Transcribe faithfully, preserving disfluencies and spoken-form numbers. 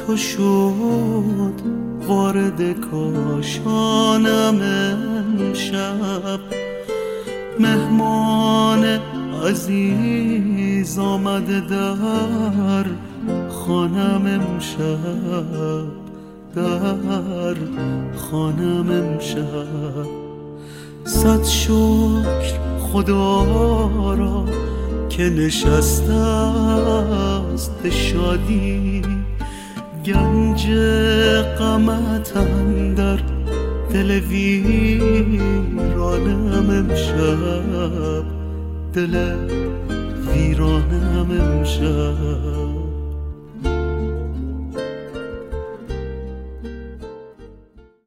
تو شد وارد کاشانم امشب. مهمان عزیز آمده در خانم امشب، در خانم امشب. صد شکر خدا را که نشسته است به شادی، گنج غمت اندر دل ویرانم امشب، دل ویرانم امشب.